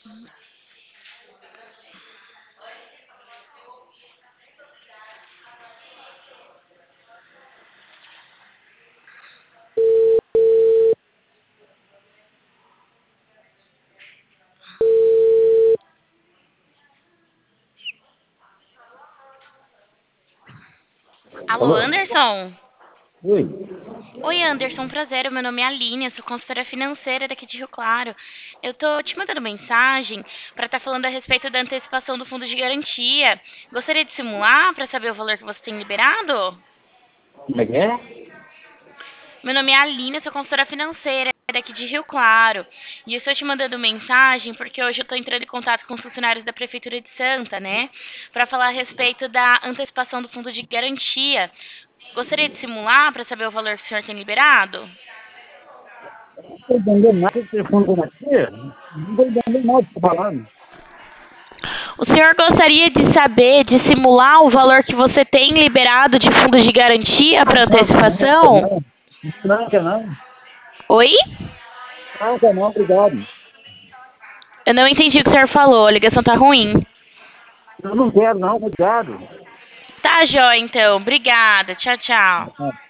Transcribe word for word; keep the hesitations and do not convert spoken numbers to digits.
Alô, Alô? Anderson? Oi. Oi, Anderson, prazer. Meu nome é Aline, eu sou consultora financeira daqui de Rio Claro. Eu tô te mandando mensagem para estar falando a respeito da antecipação do fundo de garantia. Gostaria de simular para saber o valor que você tem liberado? Como é que é? Meu nome é Aline, eu sou consultora financeira daqui de Rio Claro. E eu estou te mandando mensagem porque hoje eu estou entrando em contato com os funcionários da Prefeitura de Santa, né? Para falar a respeito da antecipação do fundo de garantia. Gostaria de simular para saber o valor que o senhor tem liberado? Não estou entendendo nada do telefone como aqui. Não estou entendendo nada que você está falando. O senhor gostaria de saber, de simular o valor que você tem liberado de fundos de garantia para Não, não, quer antecipação? não. Não, quer não. Oi? Não, quer não, obrigado. Eu não entendi o que o senhor falou, a ligação tá ruim. Eu não quero não, obrigado. Tá, jóia, então. Obrigada. Tchau, tchau.